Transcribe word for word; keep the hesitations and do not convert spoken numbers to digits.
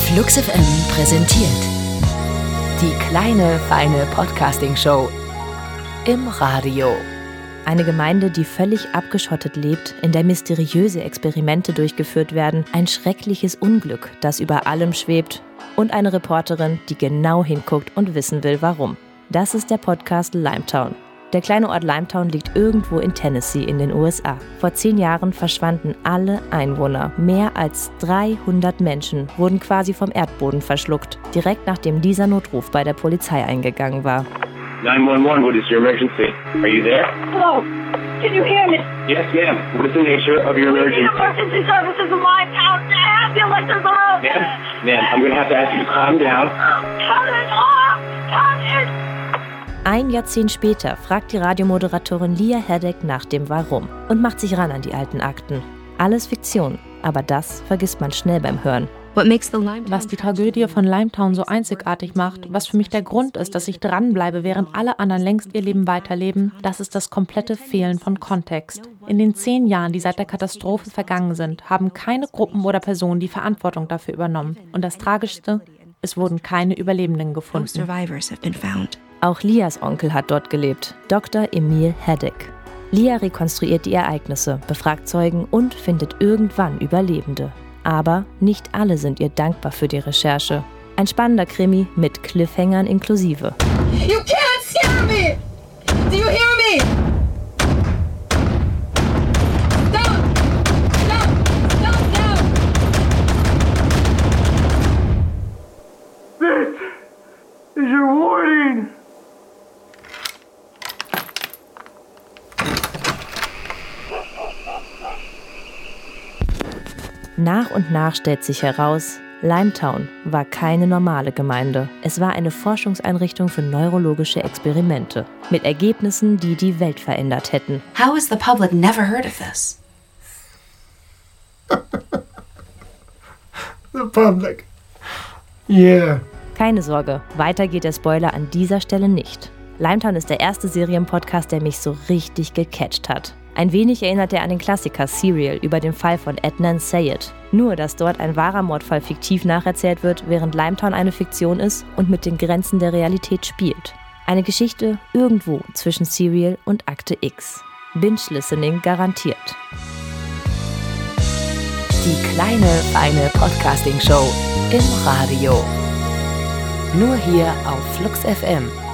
Flux F M präsentiert die kleine, feine Podcasting-Show im Radio. Eine Gemeinde, die völlig abgeschottet lebt, in der mysteriöse Experimente durchgeführt werden, ein schreckliches Unglück, das über allem schwebt und eine Reporterin, die genau hinguckt und wissen will, warum. Das ist der Podcast Limetown. Der kleine Ort Limetown liegt irgendwo in Tennessee in den U S A. Vor zehn Jahren verschwanden alle Einwohner. Mehr als dreihundert Menschen wurden quasi vom Erdboden verschluckt, direkt nachdem dieser Notruf bei der Polizei eingegangen war. nine one one, what is your emergency? Are you there? Hello, can you hear me? Yes, ma'am. What is the nature of your We need emergency? emergency services in Limetown. The ambulance is around. Ma'am, ma'am, I'm going to have to ask you to calm down. Cut it off! Cut it! Ein Jahrzehnt später fragt die Radiomoderatorin Leah Haddock nach dem Warum und macht sich ran an die alten Akten. Alles Fiktion, aber das vergisst man schnell beim Hören. Was die Tragödie von Limetown so einzigartig macht, was für mich der Grund ist, dass ich dranbleibe, während alle anderen längst ihr Leben weiterleben, das ist das komplette Fehlen von Kontext. In den zehn Jahren, die seit der Katastrophe vergangen sind, haben keine Gruppen oder Personen die Verantwortung dafür übernommen. Und das Tragischste, es wurden keine Überlebenden gefunden. Auch Leahs Onkel hat dort gelebt, Doktor Emil Haddock. Leah rekonstruiert die Ereignisse, befragt Zeugen und findet irgendwann Überlebende. Aber nicht alle sind ihr dankbar für die Recherche. Ein spannender Krimi mit Cliffhangern inklusive. You can't scare me! Do you hear me? Stop! Stop! Stop now! This is your warning. Nach und nach stellt sich heraus, Limetown war keine normale Gemeinde. Es war eine Forschungseinrichtung für neurologische Experimente. Mit Ergebnissen, die die Welt verändert hätten. How has the public never heard of this? The public. Yeah. Keine Sorge, weiter geht der Spoiler an dieser Stelle nicht. Limetown ist der erste Serienpodcast, der mich so richtig gecatcht hat. Ein wenig erinnert er an den Klassiker Serial über den Fall von Adnan Syed. Nur, dass dort ein wahrer Mordfall fiktiv nacherzählt wird, während Limetown eine Fiktion ist und mit den Grenzen der Realität spielt. Eine Geschichte irgendwo zwischen Serial und Akte X. Binge-Listening garantiert. Die kleine, feine Podcasting-Show im Radio. Nur hier auf Flux F M.